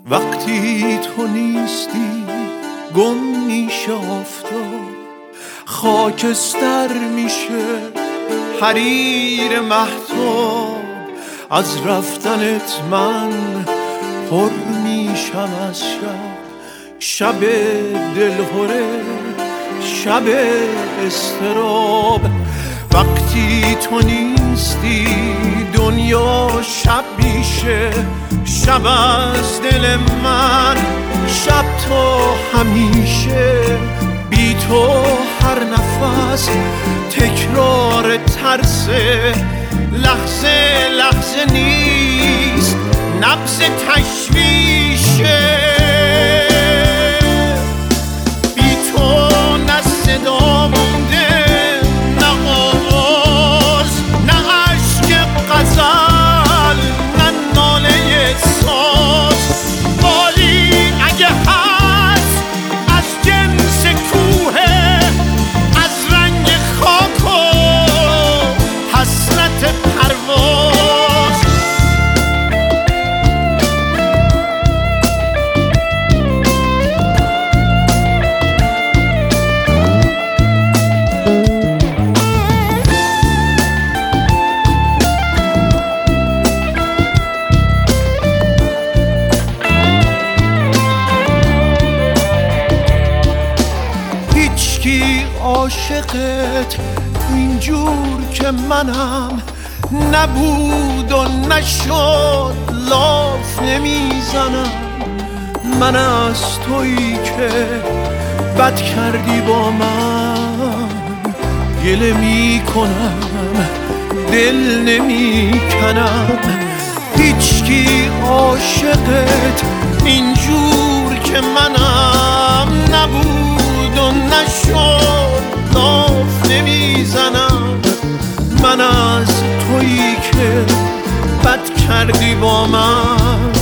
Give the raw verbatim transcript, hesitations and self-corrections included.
وقتی تو نیستی گم میشه آفتاب، خاکستر میشه حریر مهتاب. از رفتنت من پر میشم از شب، شب دلهره، شب اضطراب. وقتی تو نیستی دنیا شب میشه، شب از دل من، شب تو همیشه. بی تو هر نفس تکرار ترسه، لحظه لحظه نیست نبض تشویشه. بی تو نه صدا مونده، نه آواز، نه عشق غزل، نه ناله ساز. بالی اگه هست از جنس کوه، از رنگ خاک و حسرت پرواز. هیچکی عاشقت اینجور که منم نبود و نشد، لاف نمیزنم. من از تویی که بد کردی با من گله میکنم، دل نمیکنم. هیچکی عاشقت اینجور که منم نبود و نشد، لاف نمیزنم. من از تویی که بد کردی با من